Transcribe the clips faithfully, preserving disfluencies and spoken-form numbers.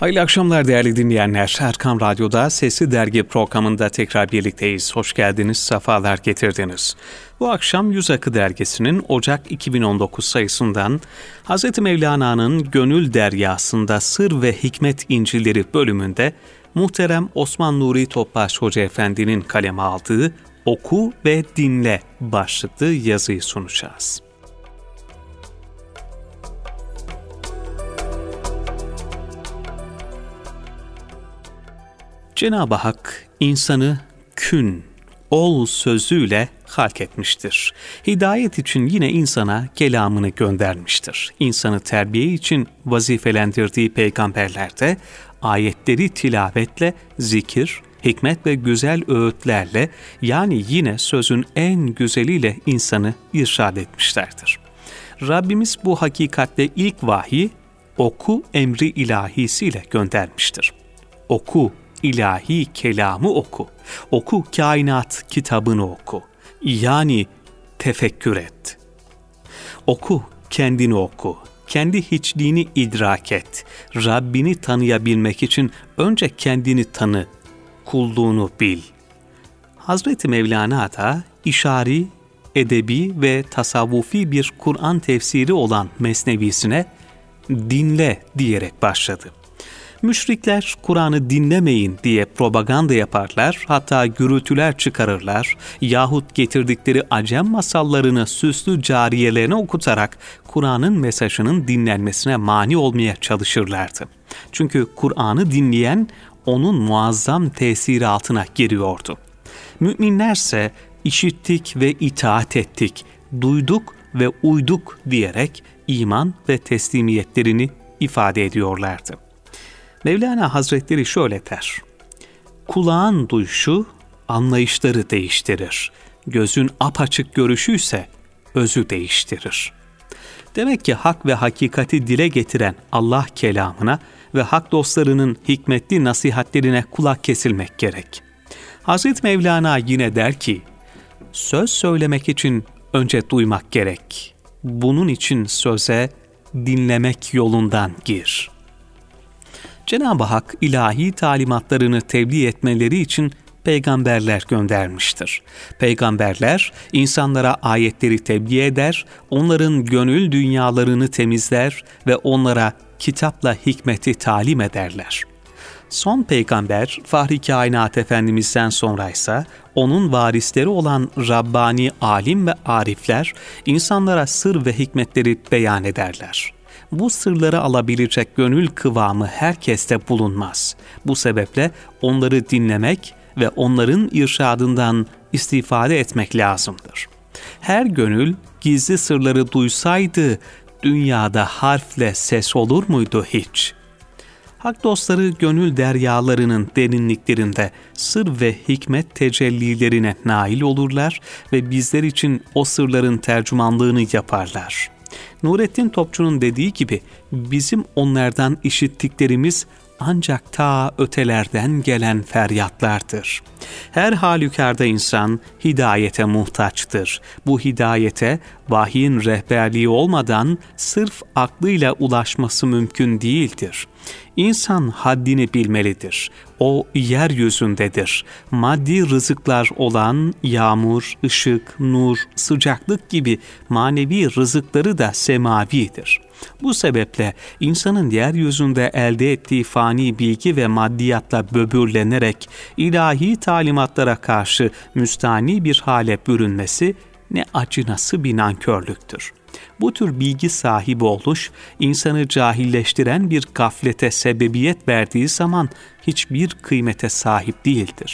Hayırlı akşamlar değerli dinleyenler. Erkam Radyo'da Sesli Dergi programında tekrar birlikteyiz. Hoş geldiniz, sefalar getirdiniz. Bu akşam Yüz Akı Dergisi'nin Ocak iki bin on dokuz sayısından Hazreti Mevlana'nın Gönül Deryasında Sır ve Hikmet İncilleri bölümünde muhterem Osman Nuri Topbaş Hoca Efendi'nin kaleme aldığı Oku ve Dinle başlıklı yazıyı sunacağız. Cenab-ı Hak insanı kün, ol sözüyle halk etmiştir. Hidayet için yine insana kelamını göndermiştir. İnsanı terbiye için vazifelendirdiği peygamberler de ayetleri tilavetle, zikir, hikmet ve güzel öğütlerle, yani yine sözün en güzeliyle insanı irşad etmişlerdir. Rabbimiz bu hakikatle ilk vahyi oku emri ilahisiyle göndermiştir. Oku, ilahi kelamı oku. Oku, kainat kitabını oku. Yani tefekkür et. Oku, kendini oku. Kendi hiçliğini idrak et. Rabbini tanıyabilmek için önce kendini tanı, kulluğunu bil. Hazreti Mevlana da işari, edebi ve tasavvufi bir Kur'an tefsiri olan Mesnevisine dinle diyerek başladı. Müşrikler Kur'an'ı dinlemeyin diye propaganda yaparlar, hatta gürültüler çıkarırlar yahut getirdikleri Acem masallarını süslü cariyelerine okutarak Kur'an'ın mesajının dinlenmesine mani olmaya çalışırlardı. Çünkü Kur'an'ı dinleyen onun muazzam tesiri altına giriyordu. Müminlerse işittik ve itaat ettik, duyduk ve uyduk diyerek iman ve teslimiyetlerini ifade ediyorlardı. Mevlana Hazretleri şöyle der: kulağın duyuşu anlayışları değiştirir. Gözün apaçık görüşü ise özü değiştirir. Demek ki hak ve hakikati dile getiren Allah kelamına ve hak dostlarının hikmetli nasihatlerine kulak kesilmek gerek. Hazreti Mevlana yine der ki, söz söylemek için önce duymak gerek. Bunun için söze dinlemek yolundan gir. Cenab-ı Hak ilahi talimatlarını tebliğ etmeleri için peygamberler göndermiştir. Peygamberler insanlara ayetleri tebliğ eder, onların gönül dünyalarını temizler ve onlara kitapla hikmeti talim ederler. Son peygamber Fahri Kainat Efendimiz'den sonraysa onun varisleri olan Rabbani alim ve arifler insanlara sır ve hikmetleri beyan ederler. Bu sırları alabilecek gönül kıvamı herkeste bulunmaz. Bu sebeple onları dinlemek ve onların irşadından istifade etmek lazımdır. Her gönül gizli sırları duysaydı dünyada harfle ses olur muydu hiç? Hak dostları gönül deryalarının derinliklerinde sır ve hikmet tecellilerine nail olurlar ve bizler için o sırların tercümanlığını yaparlar. Nurettin Topçu'nun dediği gibi bizim onlardan işittiklerimiz ancak ta ötelerden gelen feryatlardır. Her halükarda insan hidayete muhtaçtır. Bu hidayete vahyin rehberliği olmadan sırf aklıyla ulaşması mümkün değildir. İnsan haddini bilmelidir. O yeryüzündedir. Maddi rızıklar olan yağmur, ışık, nur, sıcaklık gibi manevi rızıkları da semavidir. Bu sebeple insanın yeryüzünde elde ettiği fani bilgi ve maddiyatla böbürlenerek ilahi talimatlara karşı müstani bir hale bürünmesi ne acınası bir nankörlüktür. Bu tür bilgi sahibi oluş, insanı cahilleştiren bir gaflete sebebiyet verdiği zaman hiçbir kıymete sahip değildir.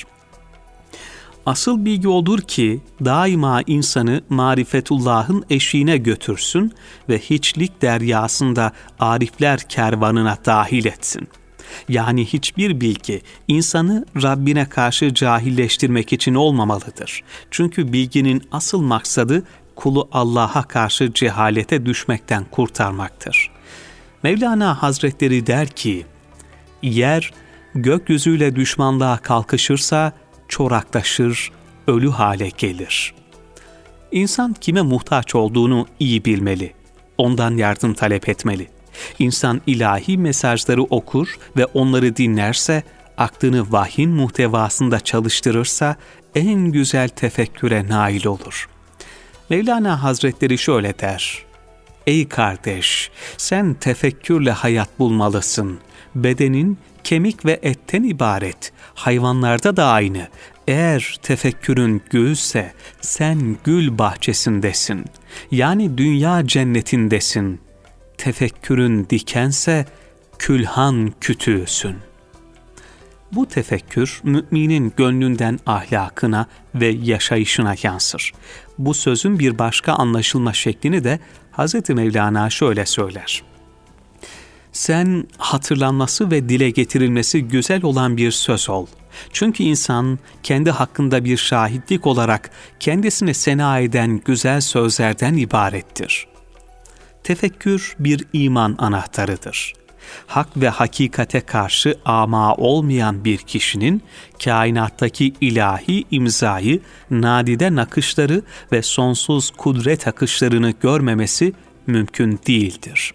Asıl bilgi odur ki daima insanı marifetullah'ın eşiğine götürsün ve hiçlik deryasında arifler kervanına dahil etsin. Yani hiçbir bilgi insanı Rabbine karşı cahilleştirmek için olmamalıdır. Çünkü bilginin asıl maksadı kulu Allah'a karşı cehalete düşmekten kurtarmaktır. Mevlana Hazretleri der ki, yer gökyüzüyle düşmanlığa kalkışırsa çoraklaşır, ölü hale gelir. İnsan kime muhtaç olduğunu iyi bilmeli, ondan yardım talep etmeli. İnsan ilahi mesajları okur ve onları dinlerse, aklını vahyin muhtevasında çalıştırırsa en güzel tefekküre nail olur. Mevlana Hazretleri şöyle der: Ey kardeş, sen tefekkürle hayat bulmalısın. Bedenin kemik ve etten ibaret. Hayvanlarda da aynı. Eğer tefekkürün gülse, sen gül bahçesindesin. Yani dünya cennetindesin. Tefekkürün dikense, külhan kütüğüsün. Bu tefekkür, müminin gönlünden ahlakına ve yaşayışına yansır. Bu sözün bir başka anlaşılma şeklini de Hazreti Mevlana şöyle söyler: Sen hatırlanması ve dile getirilmesi güzel olan bir söz ol. Çünkü insan kendi hakkında bir şahitlik olarak kendisini sena eden güzel sözlerden ibarettir. Tefekkür bir iman anahtarıdır. Hak ve hakikate karşı ama olmayan bir kişinin kainattaki ilahi imzayı, nadide nakışları ve sonsuz kudret akışlarını görmemesi mümkün değildir.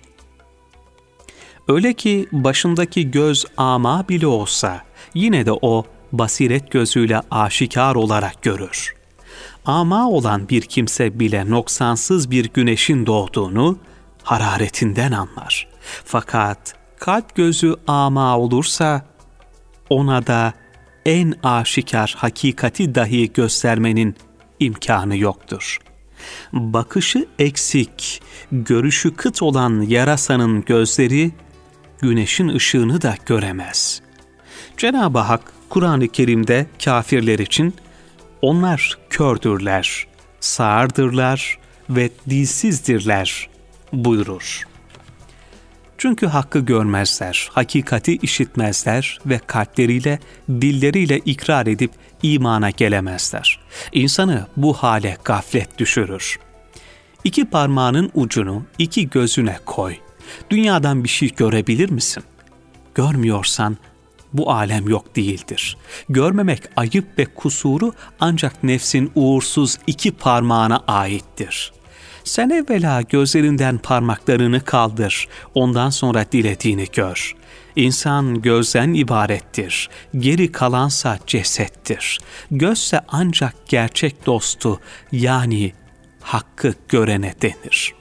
Öyle ki başındaki göz ama bile olsa, yine de o basiret gözüyle aşikar olarak görür. Ama olan bir kimse bile noksansız bir güneşin doğduğunu hararetinden anlar. Fakat kalp gözü ama olursa, ona da en aşikar hakikati dahi göstermenin imkanı yoktur. Bakışı eksik, görüşü kıt olan yarasanın gözleri, güneşin ışığını da göremez. Cenab-ı Hak Kur'an-ı Kerim'de kafirler için, onlar kördürler, sağırdırlar ve dilsizdirler buyurur. Çünkü hakkı görmezler, hakikati işitmezler ve kalpleriyle, dilleriyle ikrar edip imana gelemezler. İnsanı bu hale gaflet düşürür. İki parmağının ucunu iki gözüne koy. Dünyadan bir şey görebilir misin? Görmüyorsan bu alem yok değildir. Görmemek ayıp ve kusuru ancak nefsin uğursuz iki parmağına aittir. Sen evvela gözlerinden parmaklarını kaldır, ondan sonra dilediğini gör. İnsan gözden ibarettir, geri kalansa cesettir. Gözse ancak gerçek dostu, yani hakkı görene denir.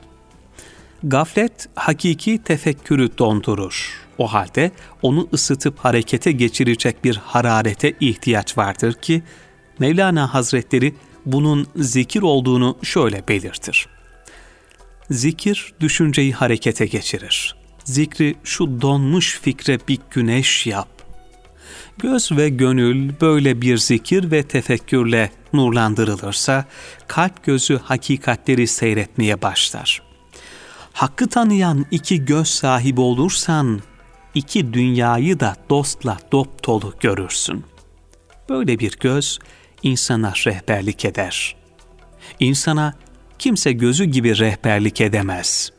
Gaflet hakiki tefekkürü dondurur. O halde onu ısıtıp harekete geçirecek bir hararete ihtiyaç vardır ki, Mevlana Hazretleri bunun zikir olduğunu şöyle belirtir. Zikir düşünceyi harekete geçirir. Zikri şu donmuş fikre bir güneş yap. Göz ve gönül böyle bir zikir ve tefekkürle nurlandırılırsa, kalp gözü hakikatleri seyretmeye başlar. Hakkı tanıyan iki göz sahibi olursan, iki dünyayı da dostla dopdolu görürsün. Böyle bir göz, insana rehberlik eder. İnsana kimse gözü gibi rehberlik edemez.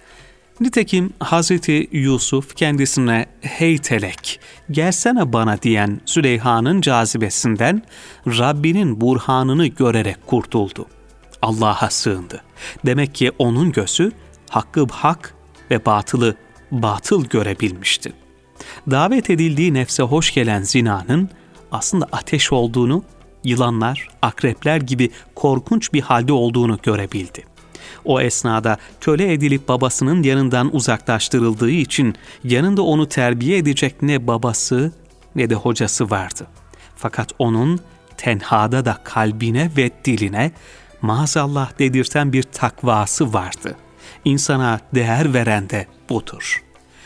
Nitekim Hazreti Yusuf kendisine "Hey telek, gelsene bana" diyen Züleyha'nın cazibesinden Rabbinin burhanını görerek kurtuldu. Allah'a sığındı. Demek ki onun gözü hakkı hak ve batılı batıl görebilmişti. Davet edildiği nefse hoş gelen zinanın aslında ateş olduğunu, yılanlar, akrepler gibi korkunç bir halde olduğunu görebildi. O esnada köle edilip babasının yanından uzaklaştırıldığı için yanında onu terbiye edecek ne babası ne de hocası vardı. Fakat onun tenhada da kalbine ve diline maazallah dedirten bir takvası vardı. İnsana değer veren de budur.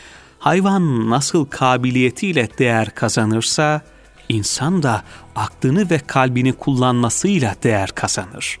Hayvan nasıl kabiliyetiyle değer kazanırsa, İnsan da aklını ve kalbini kullanmasıyla değer kazanır.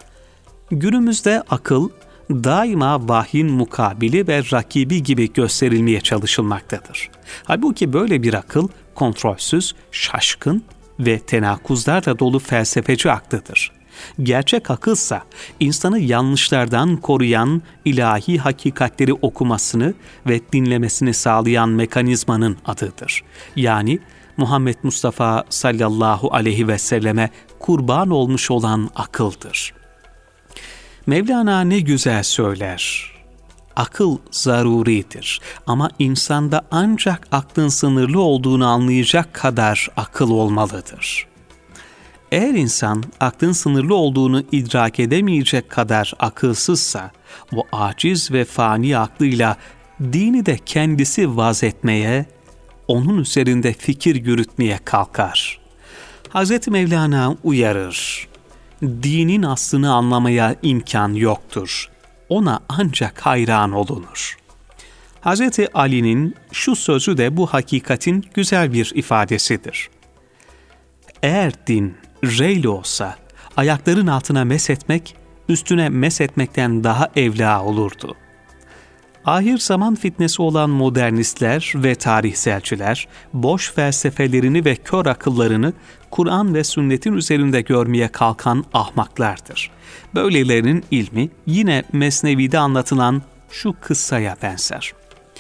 Günümüzde akıl daima vahyin mukabili ve rakibi gibi gösterilmeye çalışılmaktadır. Halbuki böyle bir akıl kontrolsüz, şaşkın ve tenakuzlarla dolu felsefeci aklıdır. Gerçek akılsa insanı yanlışlardan koruyan ilahi hakikatleri okumasını ve dinlemesini sağlayan mekanizmanın adıdır. Yani Muhammed Mustafa sallallahu aleyhi ve selleme kurban olmuş olan akıldır. Mevlana ne güzel söyler. akıl zaruridir. Ama insanda ancak aklın sınırlı olduğunu anlayacak kadar akıl olmalıdır. Eğer insan aklın sınırlı olduğunu idrak edemeyecek kadar akılsızsa, bu aciz ve fani aklıyla dini de kendisi vaz etmeye, onun üzerinde fikir yürütmeye kalkar. Hazreti Mevlana uyarır. Dinin aslını anlamaya imkan yoktur. Ona ancak hayran olunur. Hazreti Ali'nin şu sözü de bu hakikatin güzel bir ifadesidir. Eğer din reyli olsa, ayakların altına meshetmek, üstüne meshetmekten daha evla olurdu. Ahir zaman fitnesi olan modernistler ve tarihselciler, boş felsefelerini ve kör akıllarını Kur'an ve sünnetin üzerinde görmeye kalkan ahmaklardır. Böylelerinin ilmi yine Mesnevi'de anlatılan şu kıssaya benzer.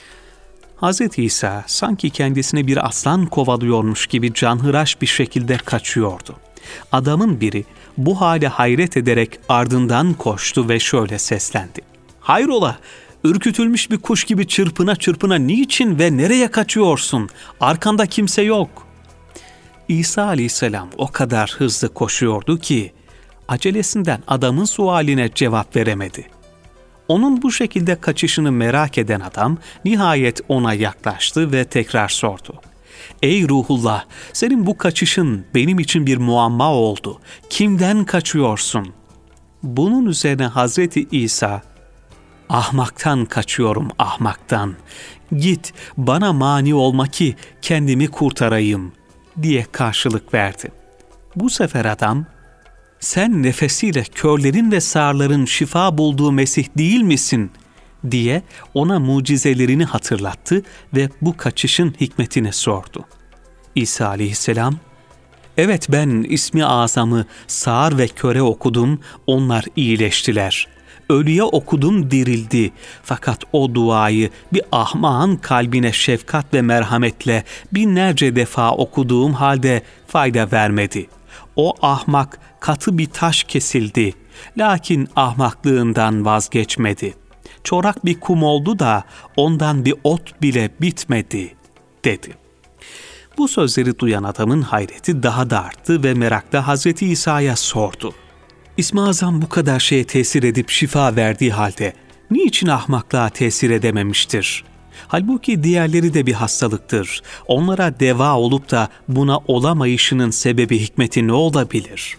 Hz. İsa sanki kendisini bir aslan kovalıyormuş gibi canhıraş bir şekilde kaçıyordu. Adamın biri bu hale hayret ederek ardından koştu ve şöyle seslendi. "Hayrola, ürkütülmüş bir kuş gibi çırpına çırpına niçin ve nereye kaçıyorsun? Arkanda kimse yok." İsa aleyhisselam o kadar hızlı koşuyordu ki acelesinden adamın sualine cevap veremedi. Onun bu şekilde kaçışını merak eden adam nihayet ona yaklaştı ve tekrar sordu. "Ey Ruhullah, senin bu kaçışın benim için bir muamma oldu. Kimden kaçıyorsun?" Bunun üzerine Hazreti İsa, "Ahmaktan kaçıyorum, ahmaktan. Git bana mani olma ki kendimi kurtarayım," diye karşılık verdi. Bu sefer adam, "Sen nefesiyle körlerin ve sağırların şifa bulduğu Mesih değil misin?" diye ona mucizelerini hatırlattı ve bu kaçışın hikmetini sordu. İsa aleyhisselam, "Evet, ben ismi azamı sağır ve köre okudum, onlar iyileştiler. Ölüye okudum, dirildi. Fakat o duayı bir ahmağın kalbine şefkat ve merhametle binlerce defa okuduğum halde fayda vermedi. O ahmak katı bir taş kesildi. Lakin ahmaklığından vazgeçmedi. Çorak bir kum oldu da ondan bir ot bile bitmedi," dedi. Bu sözleri duyan adamın hayreti daha da arttı ve merakla Hazreti İsa'ya sordu. "İsmi Azam bu kadar şeye tesir edip şifa verdiği halde niçin ahmaklığa tesir edememiştir? Halbuki diğerleri de bir hastalıktır. Onlara deva olup da buna olamayışının sebebi, hikmeti ne olabilir?"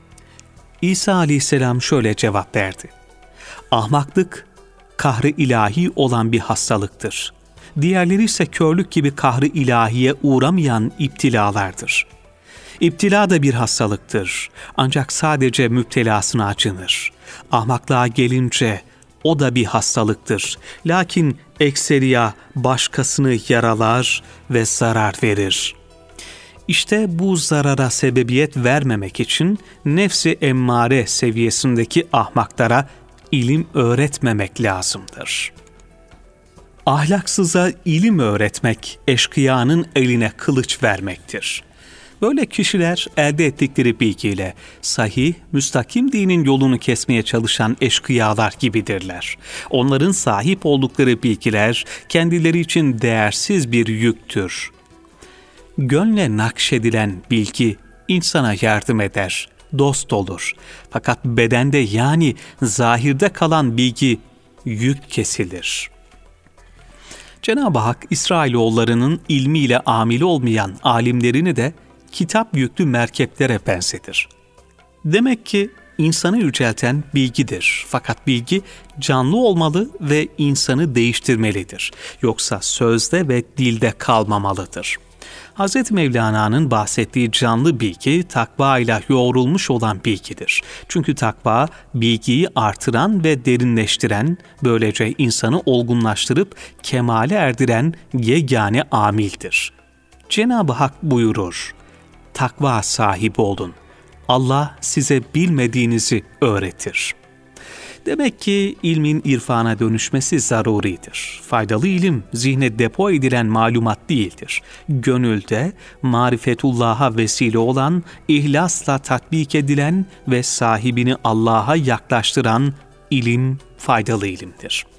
İsa aleyhisselam şöyle cevap verdi. "Ahmaklık, kahrı ilahi olan bir hastalıktır. Diğerleri ise körlük gibi kahrı ilahiye uğramayan iptilalardır. İptila da bir hastalıktır. Ancak sadece müptelasına acınır. Ahmaklığa gelince o da bir hastalıktır. Lakin ekseriya başkasını yaralar ve zarar verir. İşte bu zarara sebebiyet vermemek için nefsi emmare seviyesindeki ahmaklara ilim öğretmemek lazımdır." Ahlaksıza ilim öğretmek, eşkıyanın eline kılıç vermektir. Böyle kişiler elde ettikleri bilgiyle sahih, müstakim dinin yolunu kesmeye çalışan eşkıyalar gibidirler. Onların sahip oldukları bilgiler kendileri için değersiz bir yüktür. Gönle nakşedilen bilgi insana yardım eder, dost olur. Fakat bedende, yani zahirde kalan bilgi yük kesilir. Cenab-ı Hak İsrailoğullarının ilmiyle amil olmayan alimlerini de kitap yüklü merkeplere benzetir. Demek ki insanı yücelten bilgidir. Fakat bilgi canlı olmalı ve insanı değiştirmelidir. Yoksa sözde ve dilde kalmamalıdır. Hazreti Mevlana'nın bahsettiği canlı bilgi takva ile yoğrulmuş olan bilgidir. Çünkü takva bilgiyi artıran ve derinleştiren, böylece insanı olgunlaştırıp kemale erdiren yegane amildir. Cenab-ı Hak buyurur, "Takva sahibi olun. Allah size bilmediğinizi öğretir." Demek ki ilmin irfana dönüşmesi zaruridir. Faydalı ilim, zihne depo edilen malumat değildir. Gönülde marifetullah'a vesile olan, ihlasla tatbik edilen ve sahibini Allah'a yaklaştıran ilim faydalı ilimdir.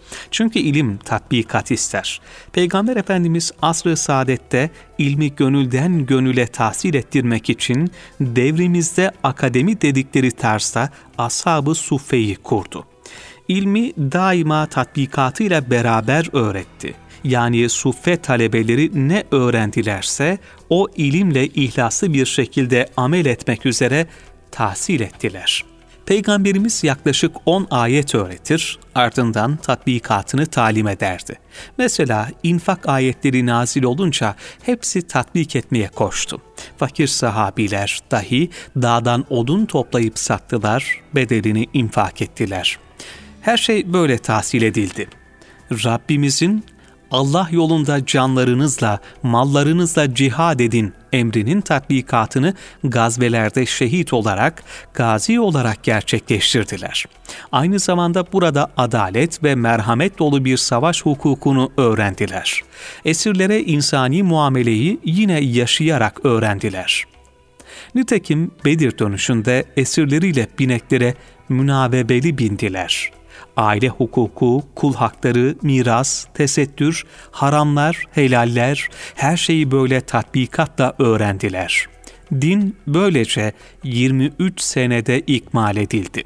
Çünkü ilim tatbikat ister. Peygamber Efendimiz asr-ı saadette ilmi gönülden gönüle tahsil ettirmek için devrimizde akademi dedikleri tarzda ashab-ı suffeyi kurdu. İlmi daima tatbikatıyla beraber öğretti. Yani suffe talebeleri ne öğrendilerse o ilimle ihlaslı bir şekilde amel etmek üzere tahsil ettiler. Peygamberimiz yaklaşık on ayet öğretir, ardından tatbikatını talim ederdi. Mesela infak ayetleri nazil olunca hepsi tatbik etmeye koştu. Fakir sahabiler dahi dağdan odun toplayıp sattılar, bedelini infak ettiler. Her şey böyle tahsil edildi. Rabbimizin Allah yolunda canlarınızla, mallarınızla cihad edin emrinin tatbikatını gazvelerde şehit olarak, gazi olarak gerçekleştirdiler. Aynı zamanda burada adalet ve merhamet dolu bir savaş hukukunu öğrendiler. Esirlere insani muameleyi yine yaşayarak öğrendiler. Nitekim Bedir dönüşünde esirleriyle bineklere münavebeli bindiler. Aile hukuku, kul hakları, miras, tesettür, haramlar, helaller, her şeyi böyle tatbikatla öğrendiler. Din böylece yirmi üç senede ikmal edildi.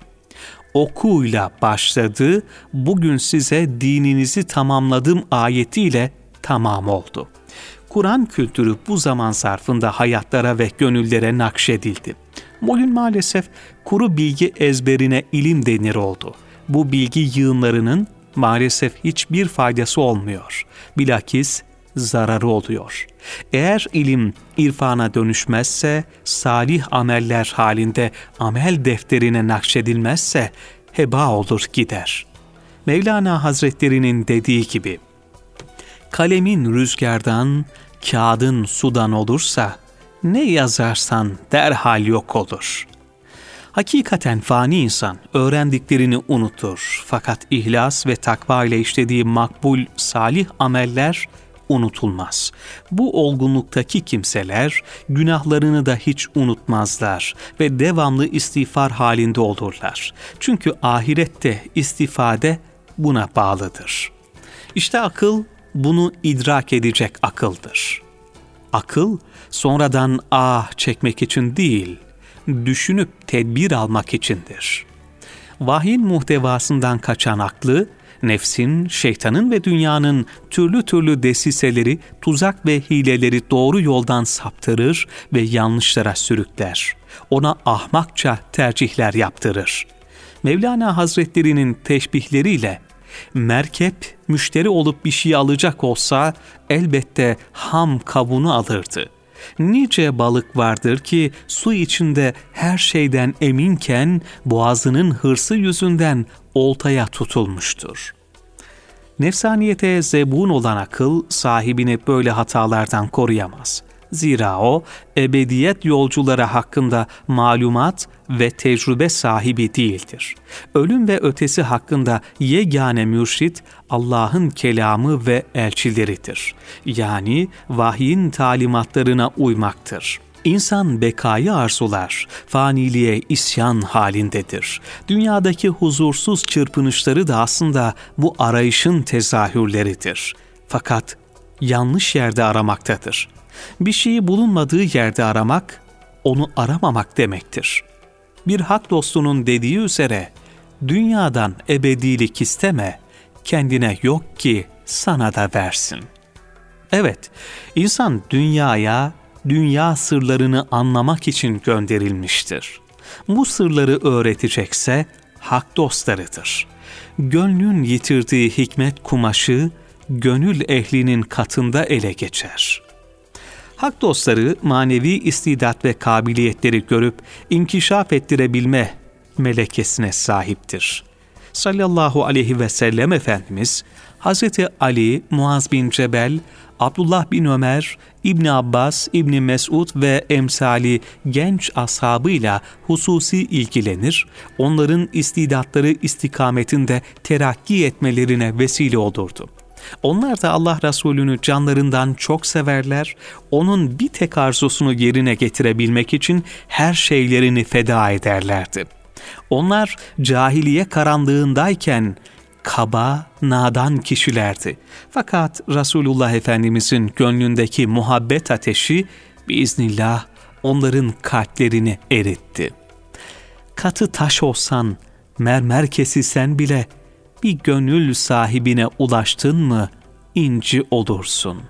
Okuyla başladı, bugün size dininizi tamamladım ayetiyle tamam oldu. Kur'an kültürü bu zaman zarfında hayatlara ve gönüllere nakşedildi. Bugün maalesef kuru bilgi ezberine ilim denir oldu. Bu bilgi yığınlarının maalesef hiçbir faydası olmuyor. Bilakis zararı oluyor. Eğer ilim irfana dönüşmezse, salih ameller halinde amel defterine nakşedilmezse heba olur gider. Mevlana Hazretleri'nin dediği gibi, kalemin rüzgardan, kağıdın sudan olursa, ne yazarsan derhal yok olur. Hakikaten fani insan öğrendiklerini unutur. Fakat ihlas ve takva ile işlediği makbul, salih ameller unutulmaz. Bu olgunluktaki kimseler günahlarını da hiç unutmazlar ve devamlı istiğfar halinde olurlar. Çünkü ahirette istifade buna bağlıdır. İşte akıl bunu idrak edecek akıldır. Akıl sonradan ah çekmek için değil, düşünüp tedbir almak içindir. Vahyin muhtevasından kaçan aklı, nefsin, şeytanın ve dünyanın türlü türlü desiseleri, tuzak ve hileleri doğru yoldan saptırır ve yanlışlara sürükler. Ona ahmakça tercihler yaptırır. Mevlana Hazretleri'nin teşbihleriyle, merkep müşteri olup bir şey alacak olsa elbette ham kabuğunu alırdı. Nice balık vardır ki su içinde her şeyden eminken boğazının hırsı yüzünden oltaya tutulmuştur. Nefsaniyete zebun olan akıl sahibini böyle hatalardan koruyamaz. Zira o ebediyet yolcuları hakkında malumat ve tecrübe sahibi değildir. Ölüm ve ötesi hakkında yegane mürşit Allah'ın kelamı ve elçileridir. Yani vahyin talimatlarına uymaktır. İnsan bekayı arzular, faniliğe isyan halindedir. Dünyadaki huzursuz çırpınışları da aslında bu arayışın tezahürleridir. Fakat yanlış yerde aramaktadır. Bir şeyi bulunmadığı yerde aramak, onu aramamak demektir. Bir hak dostunun dediği üzere, dünyadan ebedilik isteme, kendine yok ki sana da versin. Evet, insan dünyaya, dünya sırlarını anlamak için gönderilmiştir. Bu sırları öğretecekse hak dostlarıdır. Gönlün yitirdiği hikmet kumaşı, gönül ehlinin katında ele geçer. Hak dostları manevi istidat ve kabiliyetleri görüp inkişaf ettirebilme melekesine sahiptir. Sallallahu aleyhi ve sellem Efendimiz, Hazreti Ali, Muaz bin Cebel, Abdullah bin Ömer, İbni Abbas, İbni Mesud ve emsali genç ashabıyla hususi ilgilenir, onların istidatları istikametinde terakki etmelerine vesile olurdu. Onlar da Allah Resulü'nü canlarından çok severler, onun bir tek arzusunu yerine getirebilmek için her şeylerini feda ederlerdi. Onlar cahiliye karanlığındayken kaba, nadan kişilerdi. Fakat Resulullah Efendimizin gönlündeki muhabbet ateşi biiznillah onların kalplerini eritti. Katı taş olsan, mermer kesilsen bile bir gönül sahibine ulaştın mı inci olursun.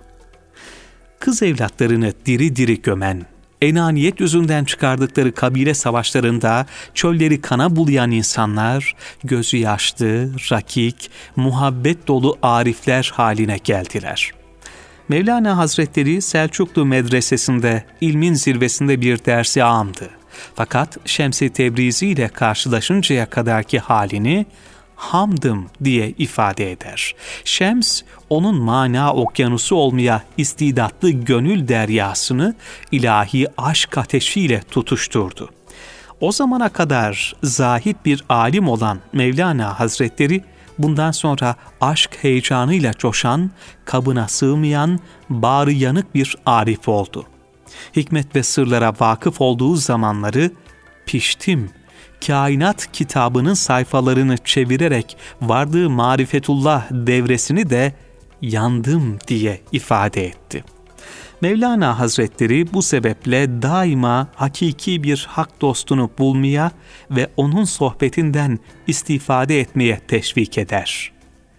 Kız evlatlarını diri diri gömen, enaniyet yüzünden çıkardıkları kabile savaşlarında çölleri kana bulayan insanlar, gözü yaşlı, rakik, muhabbet dolu arifler haline geldiler. Mevlana Hazretleri Selçuklu medresesinde ilmin zirvesinde bir dersi amdı. Fakat Şems-i Tebrizi ile karşılaşıncaya kadarki halini hamdım diye ifade eder. Şems, onun mana okyanusu olmaya istidatlı gönül deryasını ilahi aşk ateşiyle tutuşturdu. O zamana kadar zahid bir alim olan Mevlana Hazretleri, bundan sonra aşk heyecanıyla coşan, kabına sığmayan, bağrı yanık bir arif oldu. Hikmet ve sırlara vakıf olduğu zamanları piştim, kainat kitabının sayfalarını çevirerek vardığı marifetullah devresini de yandım diye ifade etti. Mevlana Hazretleri bu sebeple daima hakiki bir hak dostunu bulmaya ve onun sohbetinden istifade etmeye teşvik eder.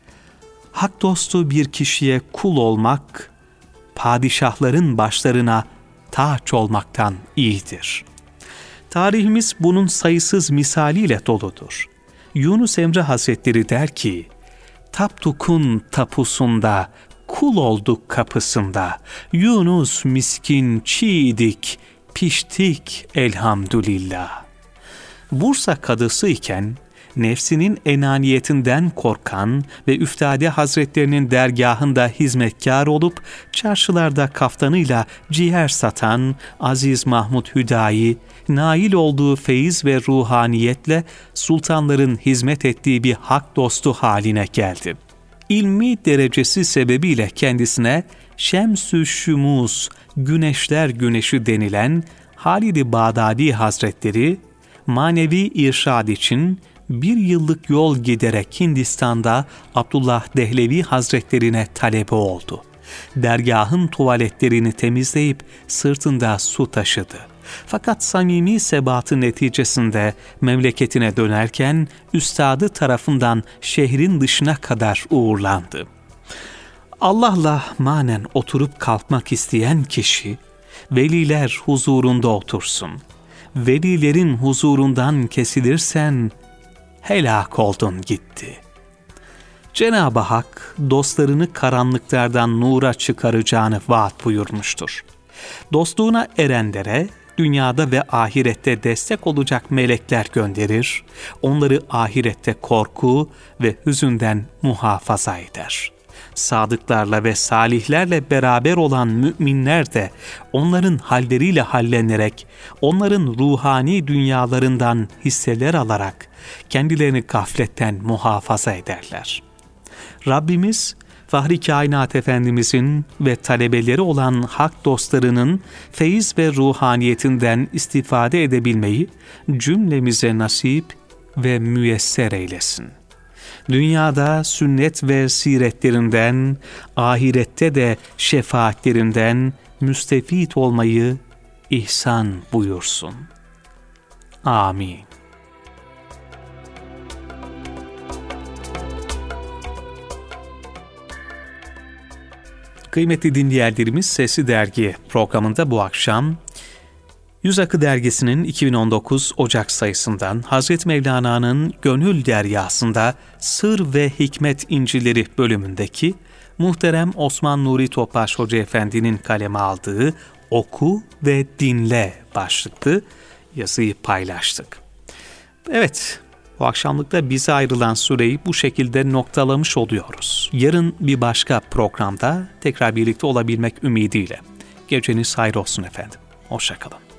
Hak dostu bir kişiye kul olmak, padişahların başlarına taç olmaktan iyidir. Tarihimiz bunun sayısız misaliyle doludur. Yunus Emre Hazretleri der ki, Tapduk'un tapusunda, kul olduk kapısında, Yunus miskin çiğdik, piştik elhamdülillah. Bursa kadısı iken, nefsinin enaniyetinden korkan ve Üftade Hazretlerinin dergahında hizmetkar olup, çarşılarda kaftanıyla ciğer satan Aziz Mahmud Hüdayi, nail olduğu feyiz ve ruhaniyetle sultanların hizmet ettiği bir hak dostu haline geldi. İlmi derecesi sebebiyle kendisine Şems-ü Şumus, güneşler güneşi denilen Halid-i Bağdadi Hazretleri, manevi irşad için bir yıllık yol giderek Hindistan'da Abdullah Dehlevi Hazretlerine talebe oldu. Dergahın tuvaletlerini temizleyip sırtında su taşıdı. Fakat samimi sebatı neticesinde memleketine dönerken üstadı tarafından şehrin dışına kadar uğurlandı. Allah'la manen oturup kalkmak isteyen kişi, veliler huzurunda otursun. Velilerin huzurundan kesilirsen, helak oldun gitti. Cenab-ı Hak dostlarını karanlıklardan nura çıkaracağını vaat buyurmuştur. Dostluğuna erenlere dünyada ve ahirette destek olacak melekler gönderir, onları ahirette korku ve hüzünden muhafaza eder. Sadıklarla ve salihlerle beraber olan müminler de onların halleriyle hallenerek, onların ruhani dünyalarından hisseler alarak kendilerini gafletten muhafaza ederler. Rabbimiz, Fahri Kainat Efendimizin ve talebeleri olan hak dostlarının feyiz ve ruhaniyetinden istifade edebilmeyi cümlemize nasip ve müyesser eylesin. Dünyada sünnet ve siretlerinden, ahirette de şefaatlerinden müstefit olmayı ihsan buyursun. Amin. Kıymetli dinleyenlerimiz, Sesli Dergi programında bu akşam Yüz Akı Dergisi'nin iki bin on dokuz Ocak sayısından Hazreti Mevlana'nın Gönül Deryasında Sır ve Hikmet İncileri bölümündeki muhterem Osman Nuri Topbaş Hoca Efendi'nin kaleme aldığı Oku ve Dinle başlıklı yazıyı paylaştık. Evet, bu akşamlıkta bize ayrılan süreyi bu şekilde noktalamış oluyoruz. Yarın bir başka programda tekrar birlikte olabilmek ümidiyle. Geceniz hayır olsun efendim. Hoşça kalın.